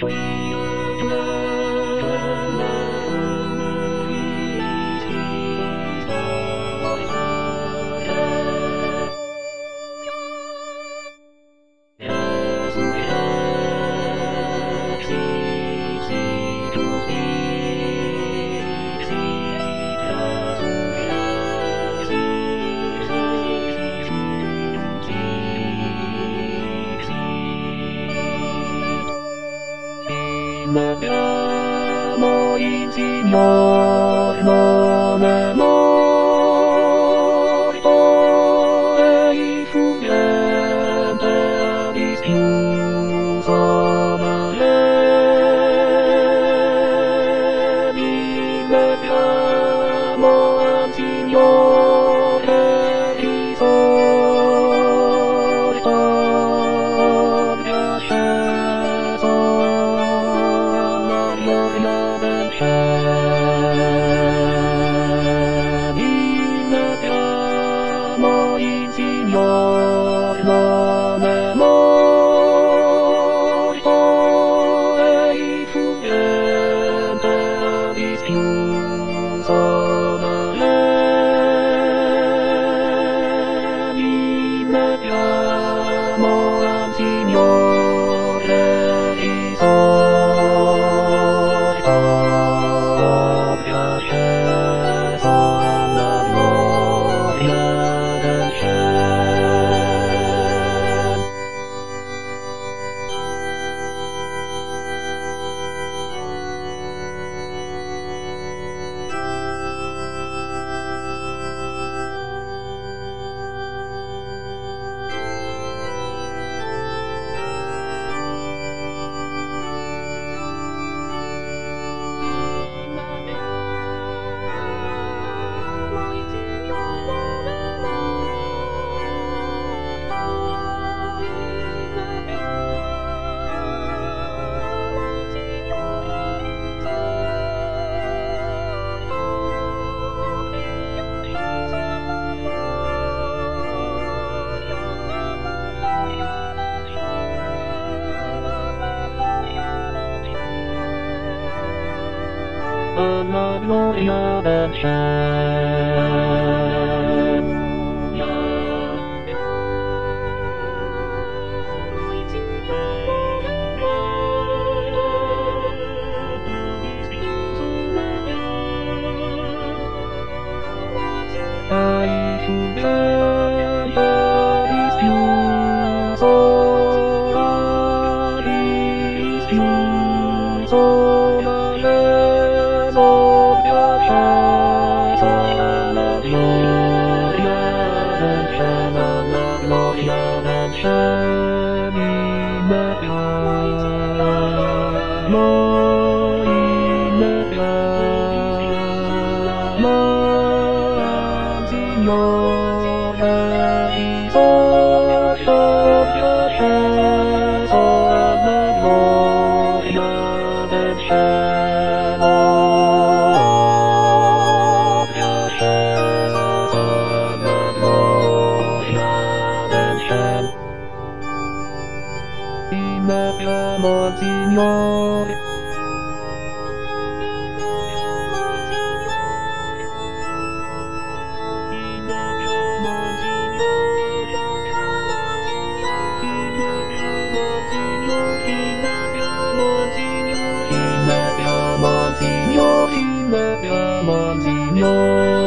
L'abbiamo il Signor non è morto e il fuggente ha dischiuso male. L'abbiamo al Signore risorto, asceso alla gloria del cielo. L'abbiamo il Signor non è morto e il fuggente ha dischiuso male. L'abbiamo al Signore risorto, asceso alla gloria del cielo. Alla gloria del cielo. Ai fuggenti dischiuso, male. La gloria del cielo, la gloria del cielo, al Signore risorto, asceso alla gloria del cielo. L'abbiamo al Signore. L'abbiamo al Signore.